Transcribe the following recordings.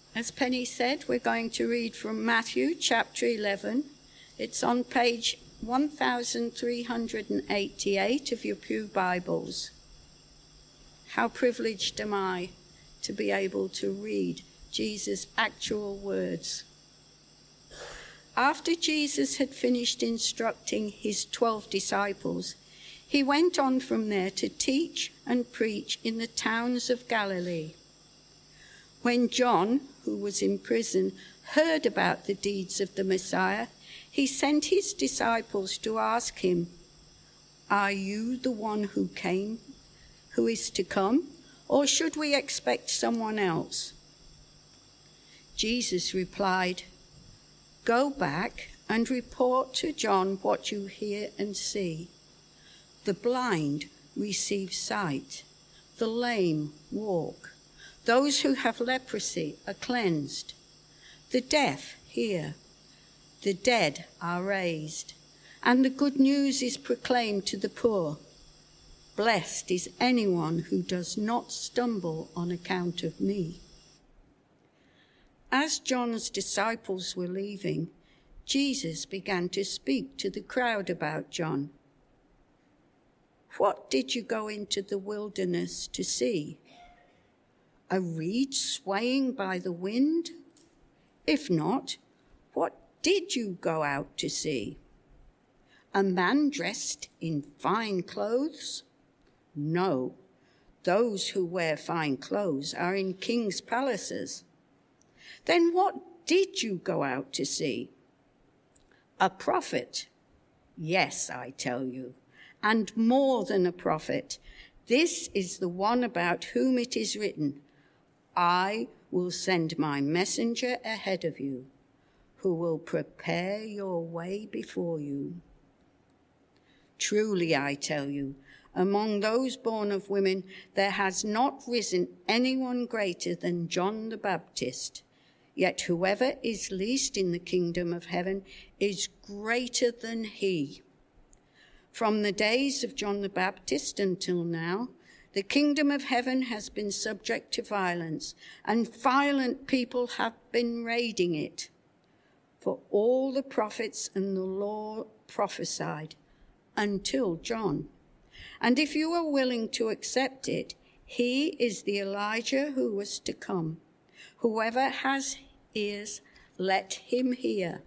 As Penny said, we're going to read from Matthew chapter 11. It's on page 1388 of your Pew Bibles. How privileged am I to be able to read Jesus' actual words. After Jesus had finished instructing his 12 disciples, he went on from there to teach and preach in the towns of Galilee. When John, who was in prison, heard about the deeds of the Messiah, he sent his disciples to ask him, "Are you the one who is to come, or should we expect someone else?" Jesus replied, "Go back and report to John what you hear and see. The blind receive sight, the lame walk, those who have leprosy are cleansed, the deaf hear, the dead are raised, and the good news is proclaimed to the poor. Blessed is anyone who does not stumble on account of me." As John's disciples were leaving, Jesus began to speak to the crowd about John. "What did you go into the wilderness to see? A reed swaying by the wind? If not, what did you go out to see? A man dressed in fine clothes? No, those who wear fine clothes are in kings' palaces. Then what did you go out to see? A prophet? Yes, I tell you, and more than a prophet. This is the one about whom it is written, 'I will send my messenger ahead of you, who will prepare your way before you.' Truly, I tell you, among those born of women, there has not risen anyone greater than John the Baptist. Yet whoever is least in the kingdom of heaven is greater than he. From the days of John the Baptist until now, the kingdom of heaven has been subject to violence, and violent people have been raiding it. For all the prophets and the law prophesied until John. And if you are willing to accept it, he is the Elijah who was to come. Whoever has ears, let him hear.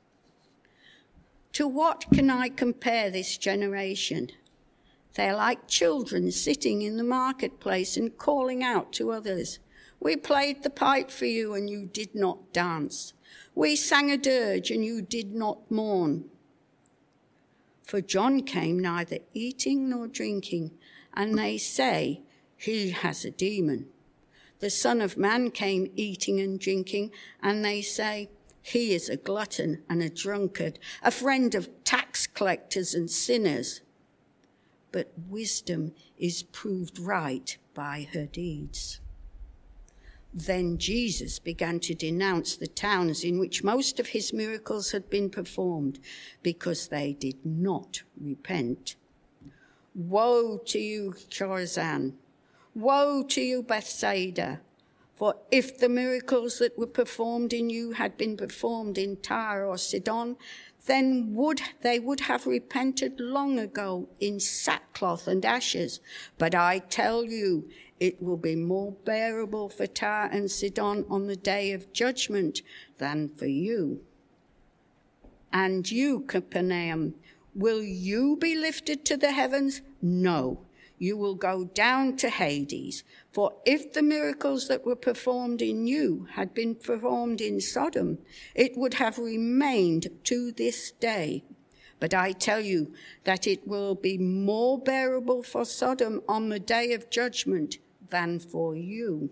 To what can I compare this generation? They're like children sitting in the marketplace and calling out to others, 'We played the pipe for you and you did not dance. We sang a dirge and you did not mourn.' For John came neither eating nor drinking, and they say, 'He has a demon.' The Son of Man came eating and drinking, and they say, 'He is a glutton and a drunkard, a friend of tax collectors and sinners.' But wisdom is proved right by her deeds." Then Jesus began to denounce the towns in which most of his miracles had been performed, because they did not repent. "Woe to you, Chorazin! Woe to you, Bethsaida! For if the miracles that were performed in you had been performed in Tyre or Sidon, then they would have repented long ago in sackcloth and ashes. But I tell you, it will be more bearable for Tyre and Sidon on the day of judgment than for you. And you, Capernaum, will you be lifted to the heavens? No, you will go down to Hades. For if the miracles that were performed in you had been performed in Sodom, it would have remained to this day. But I tell you that it will be more bearable for Sodom on the day of judgment than for you."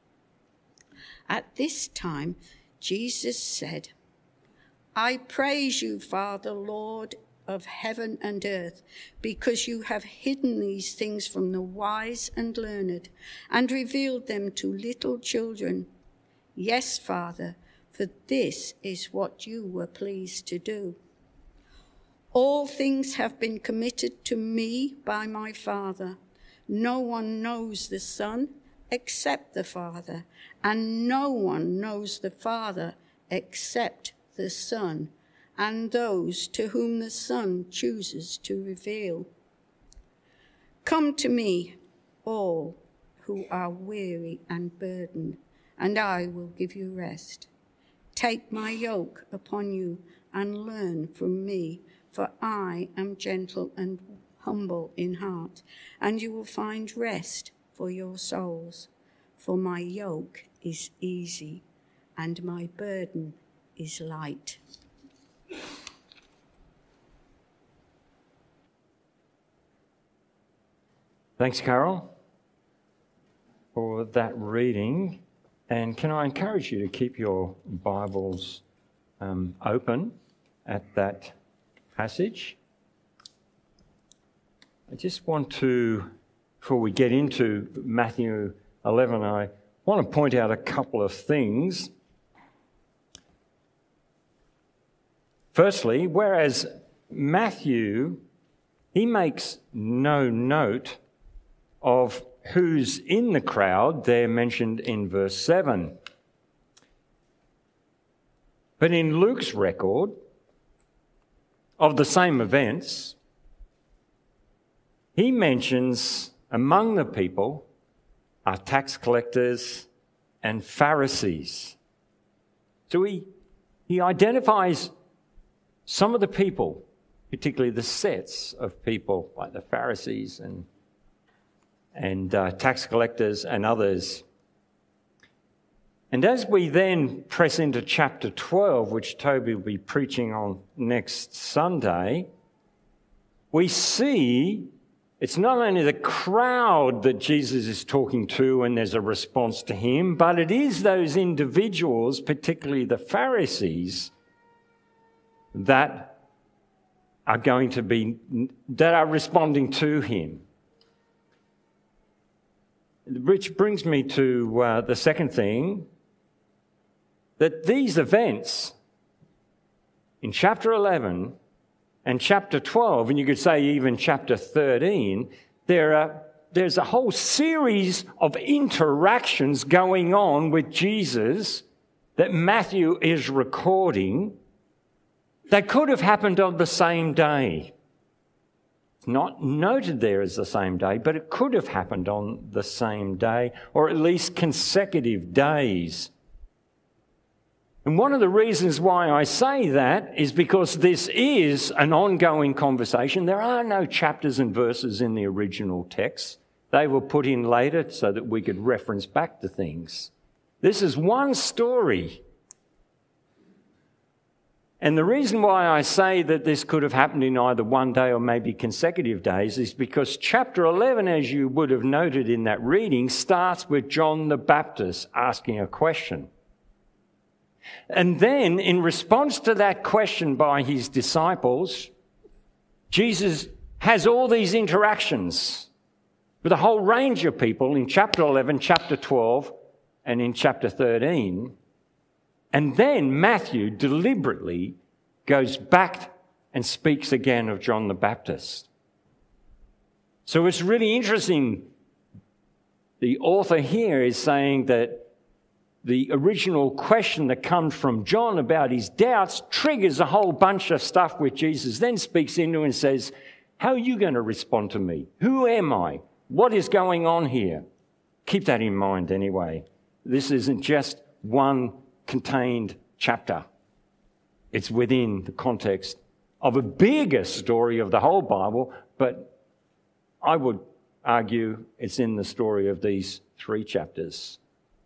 At this time, Jesus said, "I praise you, Father, Lord of heaven and earth, because you have hidden these things from the wise and learned and revealed them to little children. Yes, Father, for this is what you were pleased to do. All things have been committed to me by my Father. No one knows the Son except the Father, and no one knows the Father except the Son, and those to whom the Son chooses to reveal. Come to me, all who are weary and burdened, and I will give you rest. Take my yoke upon you and learn from me, for I am gentle and humble in heart, and you will find rest for your souls. For my yoke is easy and my burden is light. Thanks, Carol, for that reading. And can I encourage you to keep your Bibles open at that passage? I just want to, before we get into Matthew 11, I want to point out a couple of things. Firstly, whereas Matthew, he makes no note of who's in the crowd, they're mentioned in verse 7. But in Luke's record of the same events, he mentions among the people are tax collectors and Pharisees. So he identifies some of the people, particularly the sets of people like the Pharisees and tax collectors and others. And as we then press into chapter 12, which Toby will be preaching on next Sunday, we see it's not only the crowd that Jesus is talking to and there's a response to him, but it is those individuals, particularly the Pharisees, that are responding to him. Which brings me to the second thing, that these events in chapter 11 and chapter 12, and you could say even chapter 13, there's a whole series of interactions going on with Jesus that Matthew is recording that could have happened on the same day. Not noted there as the same day, but it could have happened on the same day, or at least consecutive days. And one of the reasons why I say that is because this is an ongoing conversation. There are no chapters and verses in the original text. They were put in later so that we could reference back to things. This is one story. And the reason why I say that this could have happened in either one day or maybe consecutive days is because chapter 11, as you would have noted in that reading, starts with John the Baptist asking a question. And then, in response to that question by his disciples, Jesus has all these interactions with a whole range of people in chapter 11, chapter 12, and in chapter 13. And then Matthew deliberately goes back and speaks again of John the Baptist. So it's really interesting. The author here is saying that the original question that comes from John about his doubts triggers a whole bunch of stuff which Jesus then speaks into and says, how are you going to respond to me? Who am I? What is going on here? Keep that in mind anyway. This isn't just one contained chapter. It's within the context of a bigger story of the whole Bible, but I would argue it's in the story of these 3 chapters.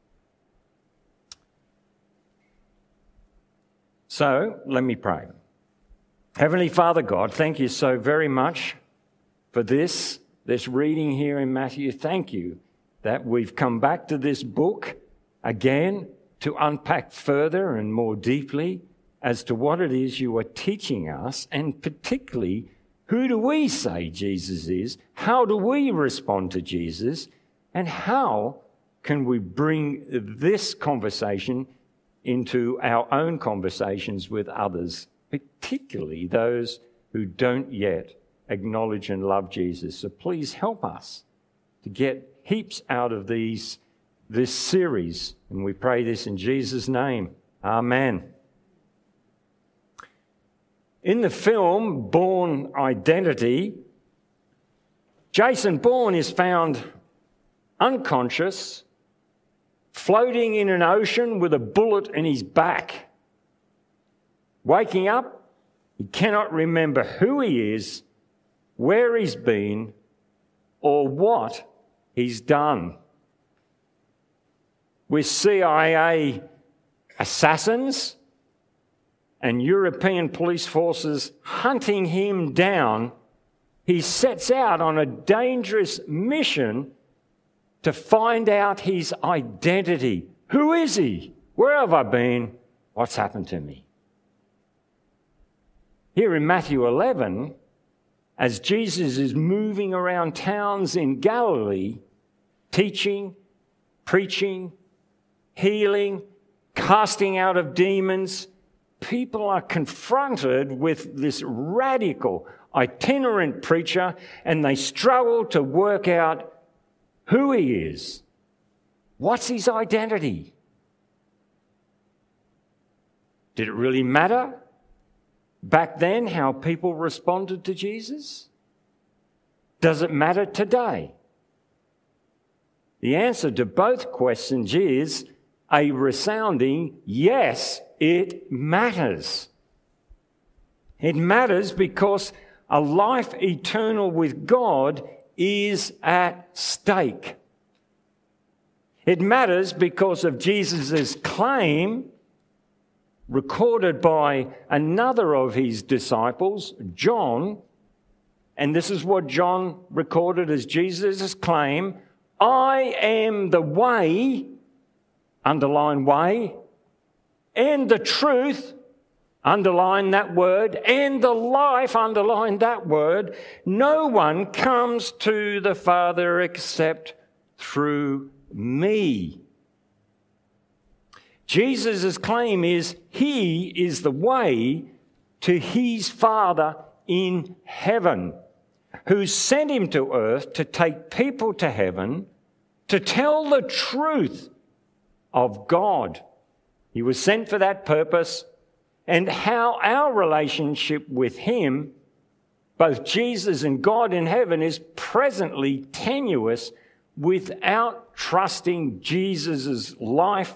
So, let me pray. Heavenly Father God, thank you so very much for this reading here in Matthew. Thank you that we've come back to this book again to unpack further and more deeply as to what it is you are teaching us, and particularly, who do we say Jesus is? How do we respond to Jesus? And how can we bring this conversation into our own conversations with others, particularly those who don't yet acknowledge and love Jesus? So please help us to get heaps out of these this series. And we pray this in Jesus' name. Amen. In the film Bourne Identity, Jason Bourne is found unconscious, floating in an ocean with a bullet in his back. Waking up, he cannot remember who he is, where he's been, or what he's done. With CIA assassins and European police forces hunting him down, he sets out on a dangerous mission to find out his identity. Who is he? Where have I been? What's happened to me? Here in Matthew 11, as Jesus is moving around towns in Galilee, teaching, preaching, healing, casting out of demons, people are confronted with this radical, itinerant preacher, and they struggle to work out who he is. What's his identity? Did it really matter back then how people responded to Jesus? Does it matter today? The answer to both questions is a resounding yes, it matters. It matters because a life eternal with God is at stake. It matters because of Jesus' claim, recorded by another of his disciples, John, and this is what John recorded as Jesus' claim: I am the way, underline way, and the truth, underline that word, and the life, underline that word. No one comes to the Father except through me. Jesus' claim is he is the way to his Father in heaven, who sent him to earth to take people to heaven, to tell the truth of God. He was sent for that purpose, and how our relationship with him, both Jesus and God in heaven, is presently tenuous without trusting Jesus' life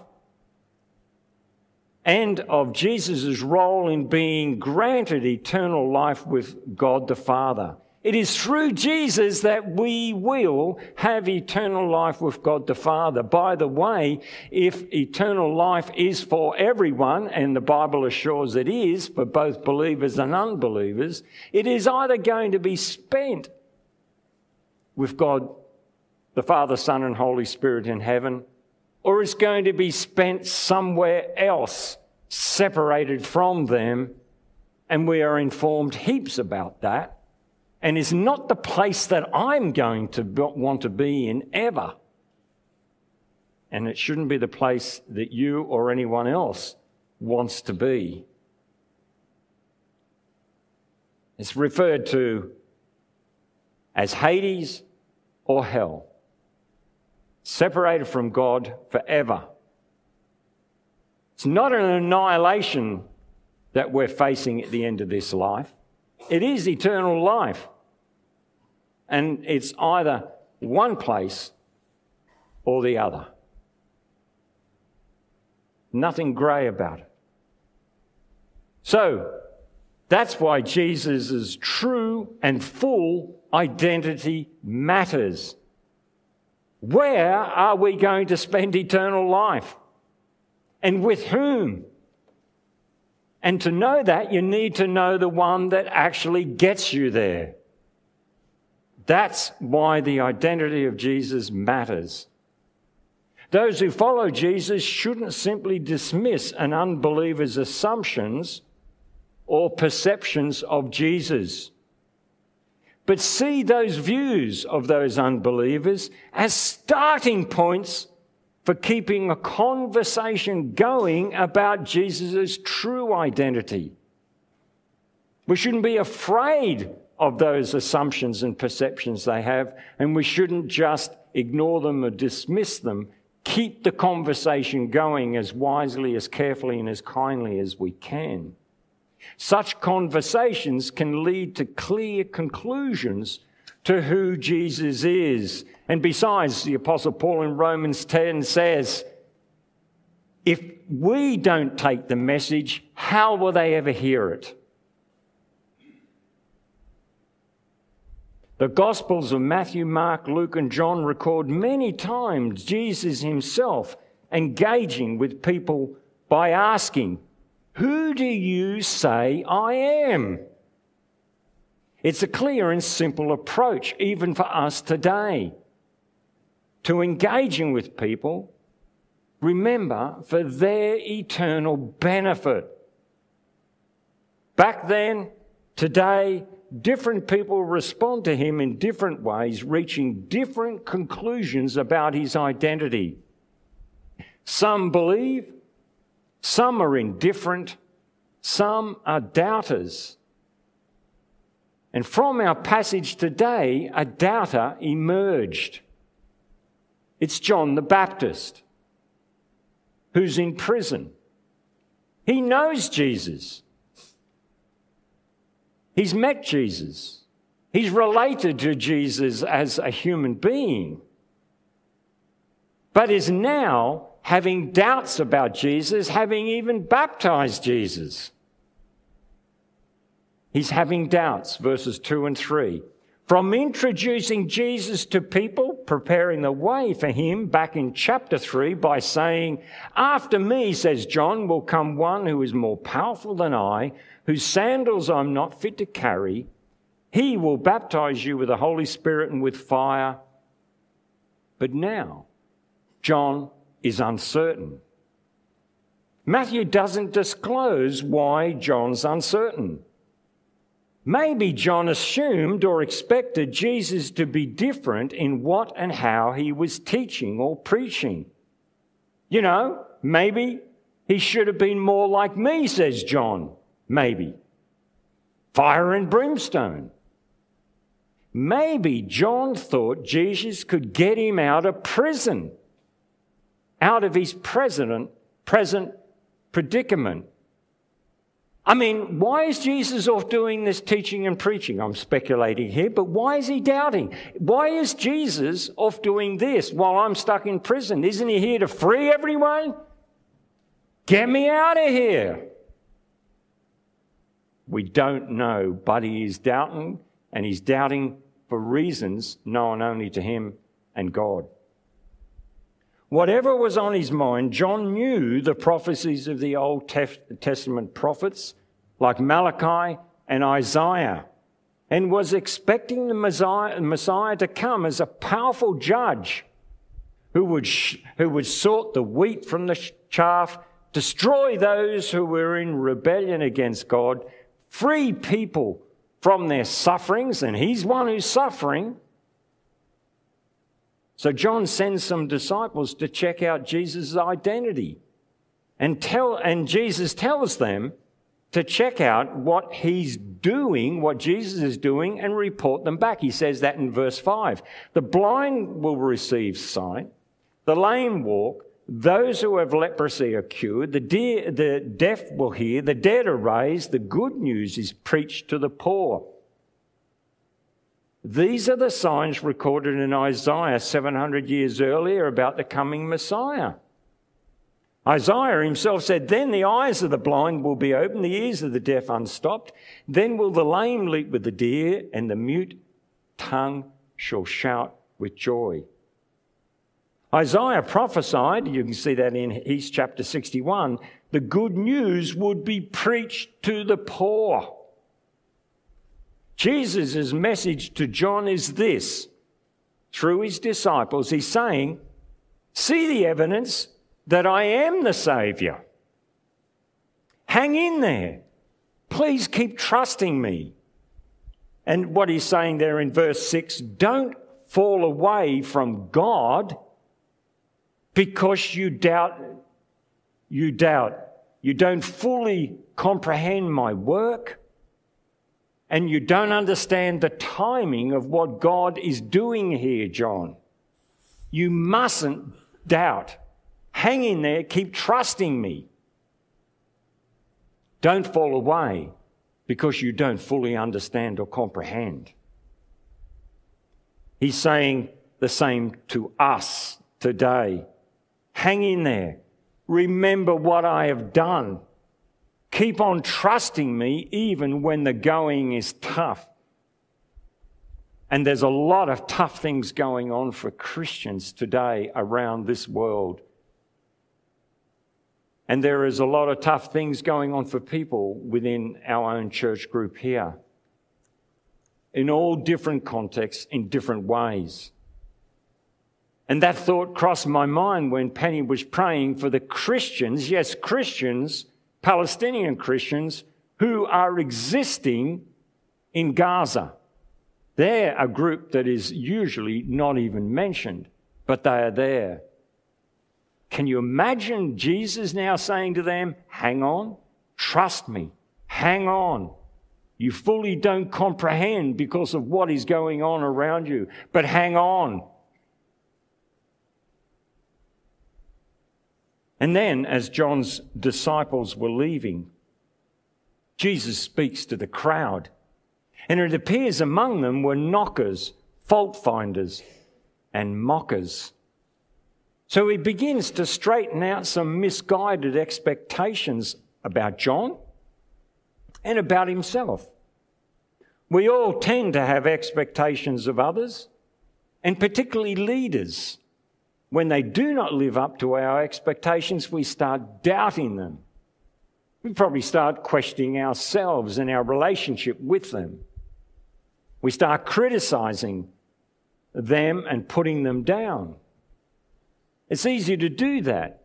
and of Jesus' role in being granted eternal life with God the Father. It is through Jesus that we will have eternal life with God the Father. By the way, if eternal life is for everyone, and the Bible assures it is for both believers and unbelievers, it is either going to be spent with God the Father, Son, and Holy Spirit in heaven, or it's going to be spent somewhere else, separated from them, and we are informed heaps about that. And is not the place that I'm going to want to be in ever. And it shouldn't be the place that you or anyone else wants to be. It's referred to as Hades or hell, separated from God forever. It's not an annihilation that we're facing at the end of this life. It is eternal life. And it's either one place or the other. Nothing grey about it. So, that's why Jesus' true and full identity matters. Where are we going to spend eternal life? And with whom? And to know that, you need to know the one that actually gets you there. That's why the identity of Jesus matters. Those who follow Jesus shouldn't simply dismiss an unbeliever's assumptions or perceptions of Jesus, but see those views of those unbelievers as starting points for keeping a conversation going about Jesus' true identity. We shouldn't be afraid of those assumptions and perceptions they have, and we shouldn't just ignore them or dismiss them. keep the conversation going as wisely, as carefully, and as kindly as we can. Such conversations can lead to clear conclusions to who Jesus is. And besides, the Apostle Paul in Romans 10 says, if we don't take the message, how will they ever hear it? The Gospels of Matthew, Mark, Luke, and John record many times Jesus himself engaging with people by asking, "Who do you say I am?" It's a clear and simple approach, even for us today, to engaging with people, remember, for their eternal benefit. Back then, today, different people respond to him in different ways, reaching different conclusions about his identity. Some believe, some are indifferent, some are doubters. And from our passage today, a doubter emerged. It's John the Baptist, who's in prison. He knows Jesus. He's met Jesus. He's related to Jesus as a human being, but is now having doubts about Jesus, having even baptized Jesus. He's having doubts, verses 2 and 3. From introducing Jesus to people, preparing the way for him back in chapter 3 by saying, "After me," says John, "will come one who is more powerful than I, whose sandals I'm not fit to carry. He will baptize you with the Holy Spirit and with fire." But now, John is uncertain. Matthew doesn't disclose why John's uncertain. Maybe John assumed or expected Jesus to be different in what and how he was teaching or preaching. You know, maybe he should have been more like me, says John. Maybe. Fire and brimstone. Maybe John thought Jesus could get him out of prison, out of his present predicament. I mean, why is Jesus off doing this teaching and preaching? I'm speculating here, but why is he doubting? Why is Jesus off doing this while I'm stuck in prison? Isn't he here to free everyone? Get me out of here. We don't know, but he is doubting, and he's doubting for reasons known only to him and God. Whatever was on his mind, John knew the prophecies of the Old Testament prophets like Malachi and Isaiah, and was expecting the Messiah to come as a powerful judge who would sort the wheat from the chaff, destroy those who were in rebellion against God, free people from their sufferings, and he's one who's suffering. So John sends some disciples to check out Jesus' identity. And Jesus tells them to check out what he's doing, what Jesus is doing, and report them back. He says that in verse 5. The blind will receive sight, the lame walk, those who have leprosy are cured, the deaf will hear, the dead are raised, the good news is preached to the poor. These are the signs recorded in Isaiah 700 years earlier about the coming Messiah. Isaiah himself said, "Then the eyes of the blind will be opened, the ears of the deaf unstopped. Then will the lame leap with the deer, and the mute tongue shall shout with joy." Isaiah prophesied, you can see that in East chapter 61, the good news would be preached to the poor. Jesus' message to John is this. Through his disciples, he's saying, see the evidence that I am the Saviour. Hang in there. Please keep trusting me. And what he's saying there in verse 6, don't fall away from God because you doubt. You don't fully comprehend my work. And you don't understand the timing of what God is doing here, John. You mustn't doubt. Hang in there, keep trusting me. Don't fall away because you don't fully understand or comprehend. He's saying the same to us today. Hang in there. Remember what I have done. Keep on trusting me even when the going is tough. And there's a lot of tough things going on for Christians today around this world. And there is a lot of tough things going on for people within our own church group here. In all different contexts, in different ways. And that thought crossed my mind when Penny was praying for the Christians, yes, Christians, Palestinian Christians, who are existing in Gaza. They're a group that is usually not even mentioned, but they are there. Can you imagine Jesus now saying to them, hang on, trust me, hang on. You fully don't comprehend because of what is going on around you, but hang on. And then, as John's disciples were leaving, Jesus speaks to the crowd. And it appears among them were knockers, fault finders, and mockers. So he begins to straighten out some misguided expectations about John and about himself. We all tend to have expectations of others, and particularly leaders. When they do not live up to our expectations, we start doubting them. We probably start questioning ourselves and our relationship with them. We start criticizing them and putting them down. It's easy to do that.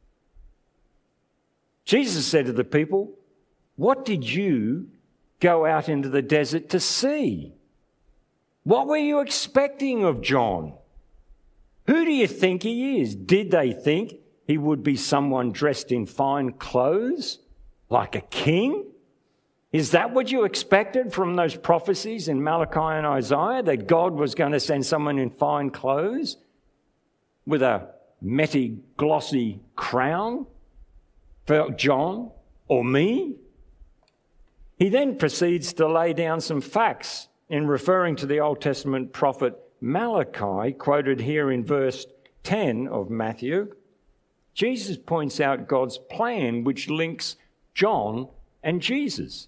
Jesus said to the people, what did you go out into the desert to see? What were you expecting of John? Who do you think he is? Did they think he would be someone dressed in fine clothes, like a king? Is that what you expected from those prophecies in Malachi and Isaiah, that God was going to send someone in fine clothes with a metty, glossy crown for John or me? He then proceeds to lay down some facts in referring to the Old Testament prophet Malachi, quoted here in verse 10 of Matthew. Jesus points out God's plan which links John and Jesus.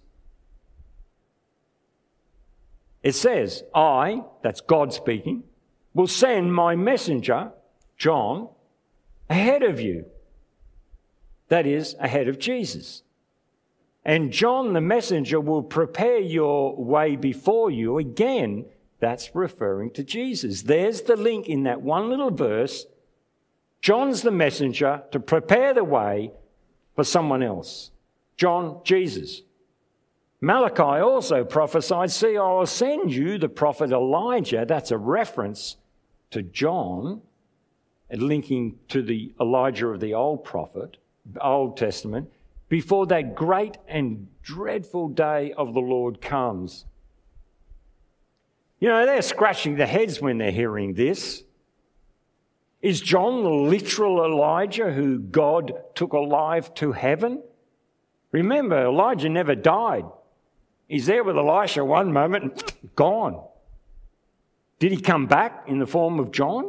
It says, I, that's God speaking, will send my messenger, John, ahead of you. That is, ahead of Jesus. And John the messenger will prepare your way before you. Again, that's referring to Jesus. There's the link in that one little verse. John's the messenger to prepare the way for someone else. John, Jesus. Malachi also prophesied, see, I will send you the prophet Elijah. That's a reference to John, and linking to the Elijah of the Old Testament, before that great and dreadful day of the Lord comes. You know, they're scratching their heads when they're hearing this. Is John the literal Elijah who God took alive to heaven? Remember, Elijah never died. He's there with Elisha one moment and gone. Did he come back in the form of John?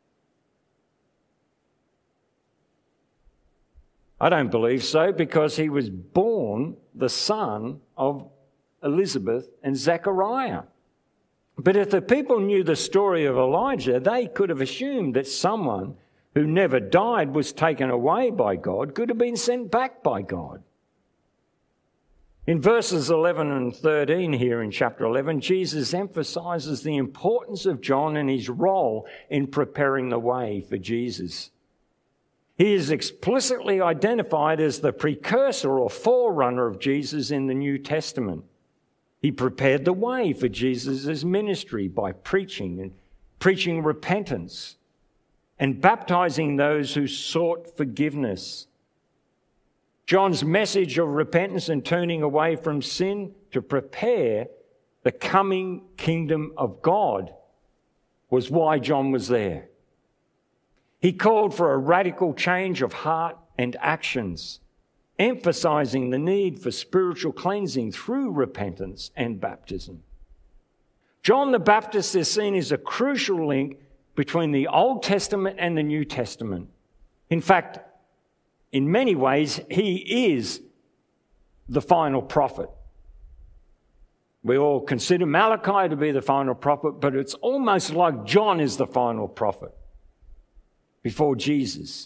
I don't believe so, because he was born the son of Elizabeth and Zechariah. But if the people knew the story of Elijah, they could have assumed that someone who never died was taken away by God, could have been sent back by God. In verses 11 and 13 here in chapter 11, Jesus emphasizes the importance of John and his role in preparing the way for Jesus. He is explicitly identified as the precursor or forerunner of Jesus in the New Testament. He prepared the way for Jesus' ministry by preaching repentance and baptizing those who sought forgiveness. John's message of repentance and turning away from sin to prepare the coming kingdom of God was why John was there. He called for a radical change of heart and actions, emphasizing the need for spiritual cleansing through repentance and baptism. John the Baptist is seen as a crucial link between the Old Testament and the New Testament. In fact, in many ways, he is the final prophet. We all consider Malachi to be the final prophet, but it's almost like John is the final prophet before Jesus.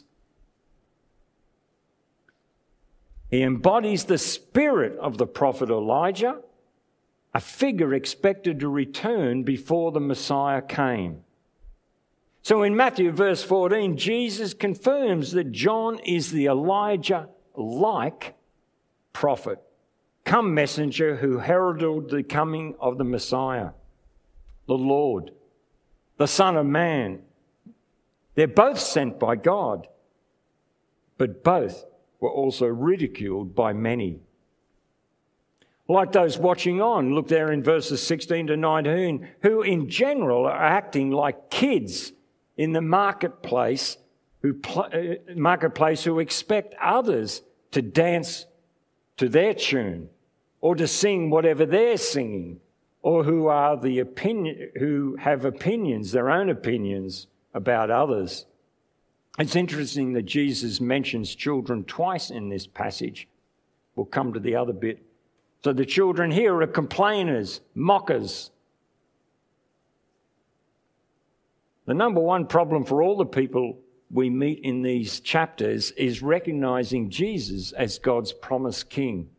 He embodies the spirit of the prophet Elijah, a figure expected to return before the Messiah came. So in Matthew verse 14, Jesus confirms that John is the Elijah-like prophet, come messenger who heralded the coming of the Messiah, the Lord, the Son of Man. They're both sent by God, but both were also ridiculed by many. Like those watching on, look there in verses 16 to 19, who in general are acting like kids in the marketplace who expect others to dance to their tune or to sing whatever they're singing, or who have opinions, their own opinions about others. It's interesting that Jesus mentions children twice in this passage. We'll come to the other bit. So the children here are complainers, mockers. The number one problem for all the people we meet in these chapters is recognizing Jesus as God's promised king.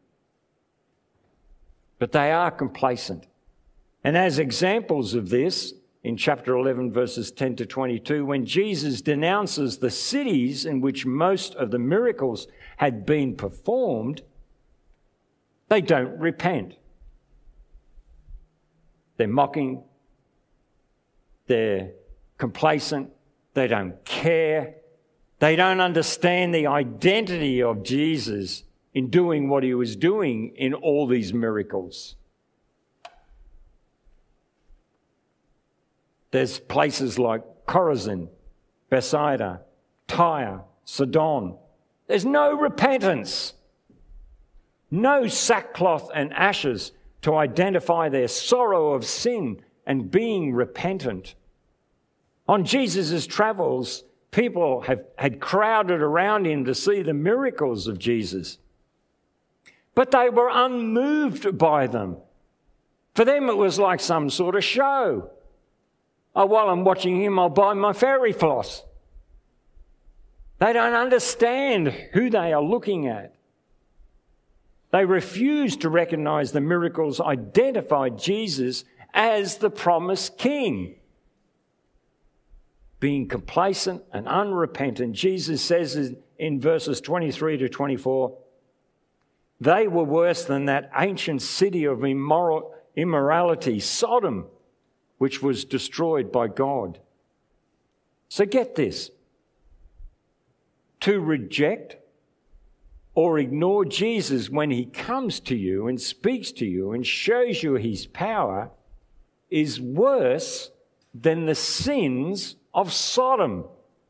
But they are complacent. And as examples of this, in chapter 11, verses 10 to 22, when Jesus denounces the cities in which most of the miracles had been performed, they don't repent. They're mocking. They're complacent. They don't care. They don't understand the identity of Jesus in doing what he was doing in all these miracles. There's places like Chorazin, Bethsaida, Tyre, Sidon. There's no repentance, no sackcloth and ashes to identify their sorrow of sin and being repentant. On Jesus' travels, people had crowded around him to see the miracles of Jesus, but they were unmoved by them. For them, it was like some sort of show. Oh, while I'm watching him, I'll buy my fairy floss. They don't understand who they are looking at. They refuse to recognize the miracles identified Jesus as the promised king. Being complacent and unrepentant, Jesus says in verses 23 to 24, they were worse than that ancient city of immorality, Sodom, which was destroyed by God. So get this. To reject or ignore Jesus when he comes to you and speaks to you and shows you his power is worse than the sins of Sodom.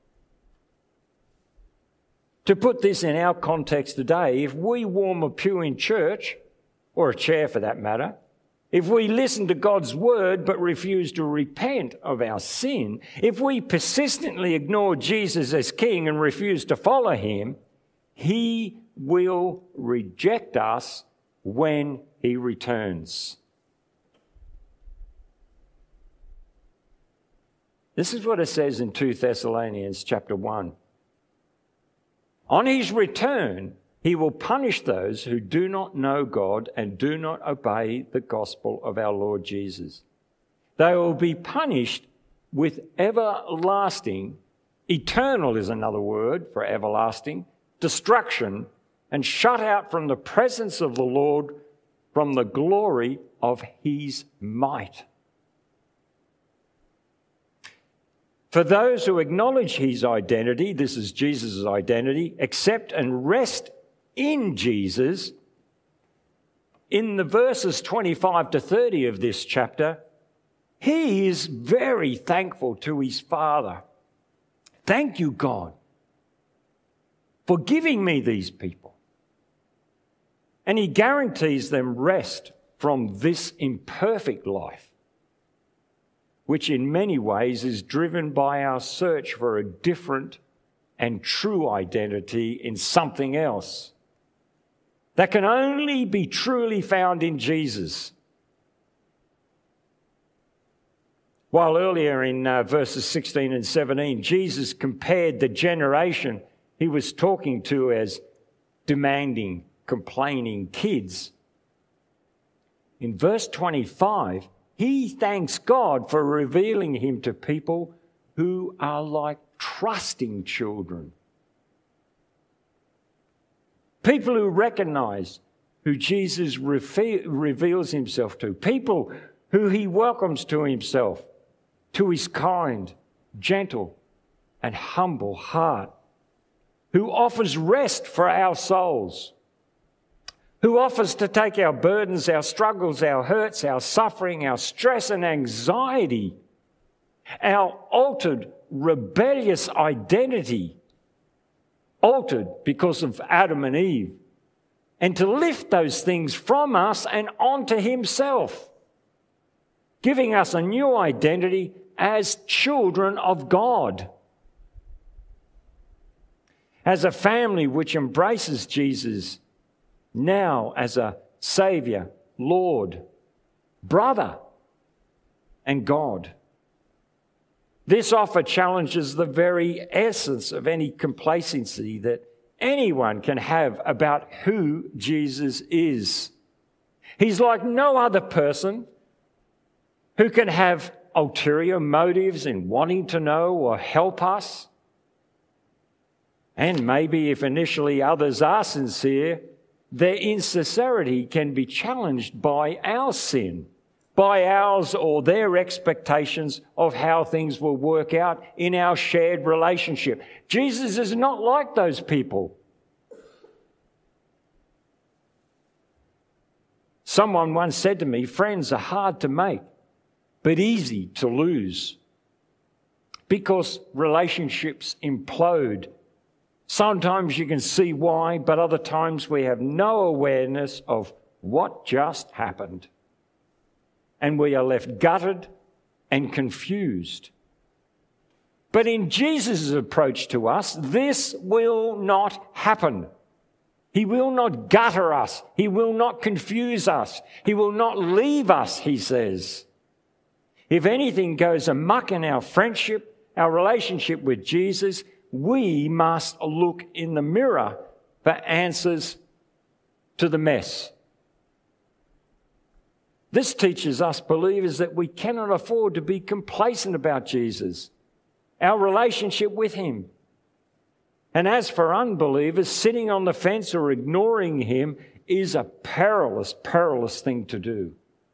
To put this in our context today, if we warm a pew in church, or a chair for that matter, if we listen to God's word but refuse to repent of our sin, if we persistently ignore Jesus as king and refuse to follow him, he will reject us when he returns. This is what it says in 2 Thessalonians chapter 1. On his return, he will punish those who do not know God and do not obey the gospel of our Lord Jesus. They will be punished with everlasting, eternal is another word for everlasting, destruction, and shut out from the presence of the Lord, from the glory of his might. For those who acknowledge his identity, this is Jesus' identity, accept and rest in Jesus, in the verses 25 to 30 of this chapter, he is very thankful to his Father Thank you, God, for giving me these people. And he guarantees them rest from this imperfect life, which in many ways is driven by our search for a different and true identity in something else that can only be truly found in Jesus. While earlier in verses 16 and 17, Jesus compared the generation he was talking to as demanding, complaining kids. In verse 25, he thanks God for revealing him to people who are like trusting children. People who recognize who Jesus reveals himself to. People who he welcomes to himself, to his kind, gentle, and humble heart. Who offers rest for our souls. Who offers to take our burdens, our struggles, our hurts, our suffering, our stress and anxiety, our altered, rebellious identity, altered because of Adam and Eve, and to lift those things from us and onto himself, giving us a new identity as children of God. As a family which embraces Jesus now as a Saviour, Lord, brother, and God. This offer challenges the very essence of any complacency that anyone can have about who Jesus is. He's like no other person who can have ulterior motives in wanting to know or help us. And maybe if initially others are sincere, their insincerity can be challenged by our sin, by ours or their expectations of how things will work out in our shared relationship. Jesus is not like those people. Someone once said to me, friends are hard to make, but easy to lose, because relationships implode. Sometimes you can see why, but other times we have no awareness of what just happened. And we are left gutted and confused. But in Jesus' approach to us, this will not happen. He will not gutter us. He will not confuse us. He will not leave us, he says. If anything goes amok in our friendship, our relationship with Jesus, we must look in the mirror for answers to the mess. This teaches us believers that we cannot afford to be complacent about Jesus, our relationship with him. And as for unbelievers, sitting on the fence or ignoring him is a perilous, perilous thing to do.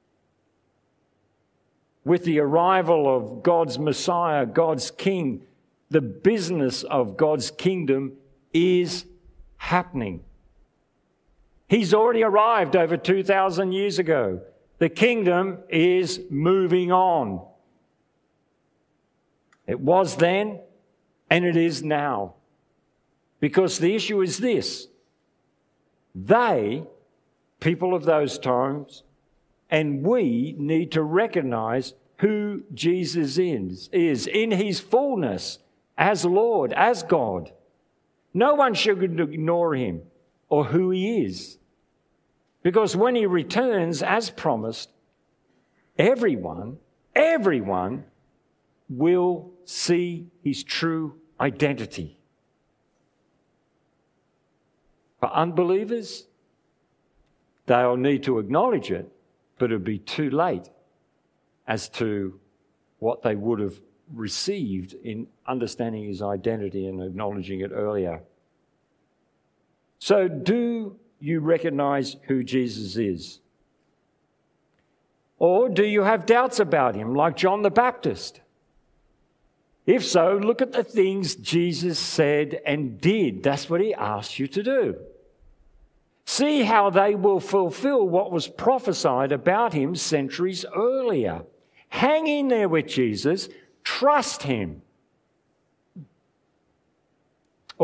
With the arrival of God's Messiah, God's King, the business of God's kingdom is happening. He's already arrived over 2,000 years ago. The kingdom is moving on. It was then and it is now. Because the issue is this. They, people of those times, and we need to recognize who Jesus is in his fullness as Lord, as God. No one should ignore him or who he is. Because when he returns, as promised, everyone will see his true identity. For unbelievers, they'll need to acknowledge it, but it'll be too late as to what they would have received in understanding his identity and acknowledging it earlier. So do you recognize who Jesus is? Or do you have doubts about him, like John the Baptist? If so, look at the things Jesus said and did. That's what he asked you to do. See how they will fulfill what was prophesied about him centuries earlier. Hang in there with Jesus. Trust him.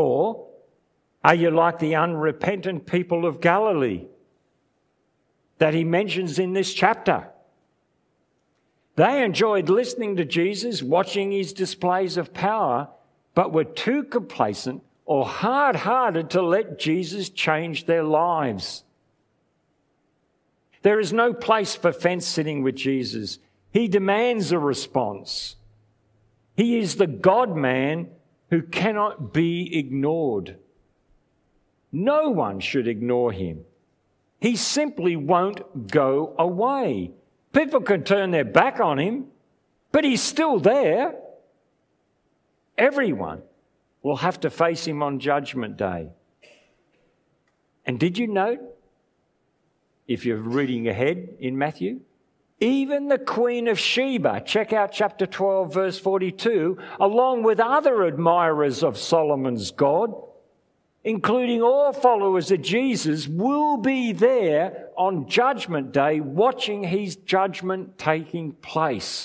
Or are you like the unrepentant people of Galilee that he mentions in this chapter? They enjoyed listening to Jesus, watching his displays of power, but were too complacent or hard-hearted to let Jesus change their lives. There is no place for fence-sitting with Jesus. He demands a response. He is the God-man who cannot be ignored. No one should ignore him. He simply won't go away. People can turn their back on him, but he's still there. Everyone will have to face him on Judgment Day. And did you note, if you're reading ahead in Matthew, even the Queen of Sheba, check out chapter 12, verse 42, along with other admirers of Solomon's God, including all followers of Jesus, will be there on Judgment Day watching his judgment taking place.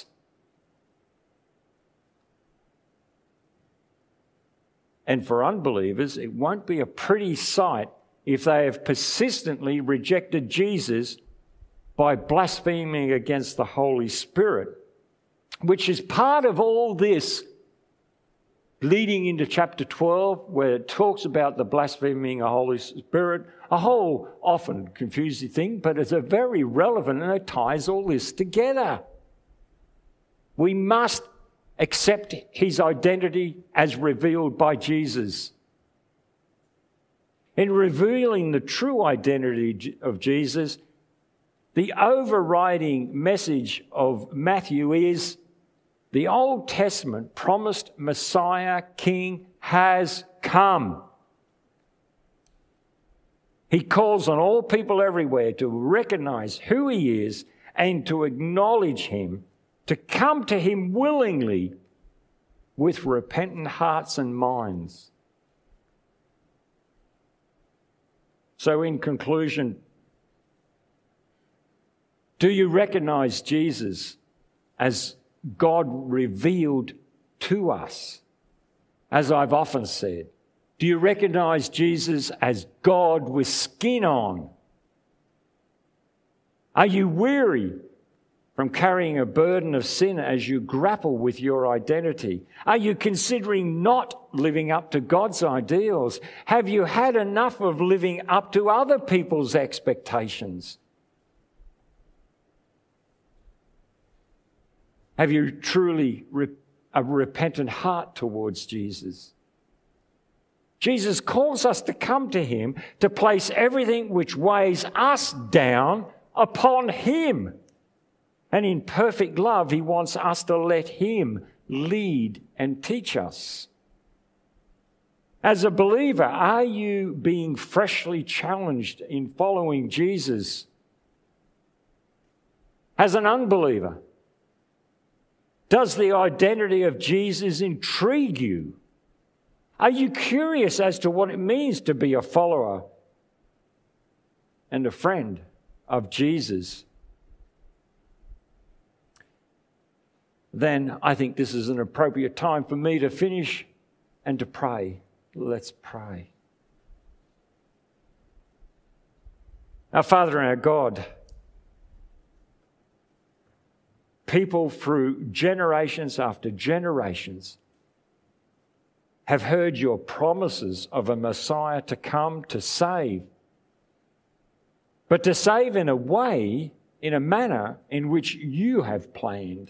And for unbelievers, it won't be a pretty sight if they have persistently rejected Jesus by blaspheming against the Holy Spirit, which is part of all this leading into chapter 12, where it talks about the blaspheming of the Holy Spirit, a whole often confusing thing, but it's a very relevant and it ties all this together. We must accept his identity as revealed by Jesus. In revealing the true identity of Jesus, the overriding message of Matthew is the Old Testament promised Messiah King has come. He calls on all people everywhere to recognize who he is and to acknowledge him, to come to him willingly with repentant hearts and minds. So in conclusion, do you recognize Jesus as God revealed to us? As I've often said, do you recognize Jesus as God with skin on? Are you weary from carrying a burden of sin as you grapple with your identity? Are you considering not living up to God's ideals? Have you had enough of living up to other people's expectations? Have you truly a repentant heart towards Jesus? Jesus calls us to come to him, to place everything which weighs us down upon him. And in perfect love, he wants us to let him lead and teach us. As a believer, are you being freshly challenged in following Jesus? As an unbeliever, does the identity of Jesus intrigue you? Are you curious as to what it means to be a follower and a friend of Jesus? Then I think this is an appropriate time for me to finish and to pray. Let's pray. Our Father and our God, people through generations after generations have heard your promises of a Messiah to come to save, but to save in a way, in a manner in which you have planned,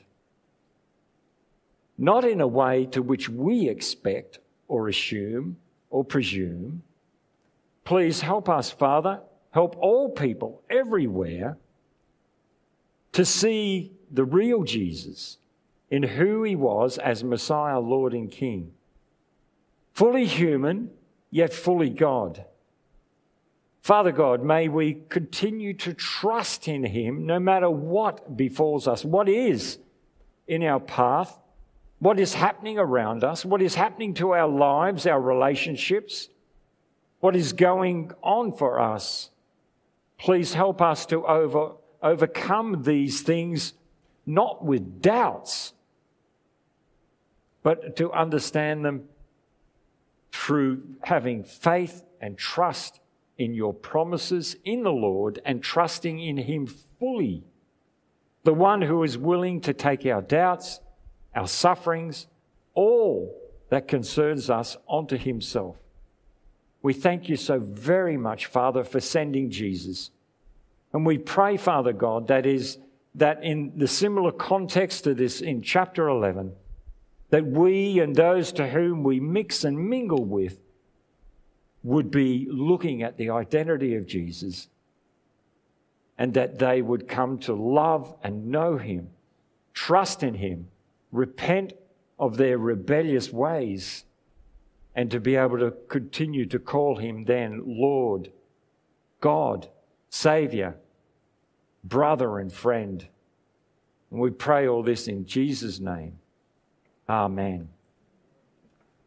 not in a way to which we expect or assume or presume. Please help us, Father, help all people everywhere to see the real Jesus in who he was as Messiah, Lord and King. Fully human, yet fully God. Father God, may we continue to trust in him no matter what befalls us, what is in our path, what is happening around us, what is happening to our lives, our relationships, what is going on for us. Please help us to overcome these things, not with doubts, but to understand them through having faith and trust in your promises in the Lord and trusting in Him fully. The one who is willing to take our doubts, our sufferings, all that concerns us onto Himself. We thank you so very much, Father, for sending Jesus. And we pray, Father God, that in the similar context to this in chapter 11, that we and those to whom we mix and mingle with would be looking at the identity of Jesus, and that they would come to love and know Him, trust in Him, repent of their rebellious ways, and to be able to continue to call Him then Lord, God, Saviour, brother and friend. And we pray all this in Jesus' name. Amen.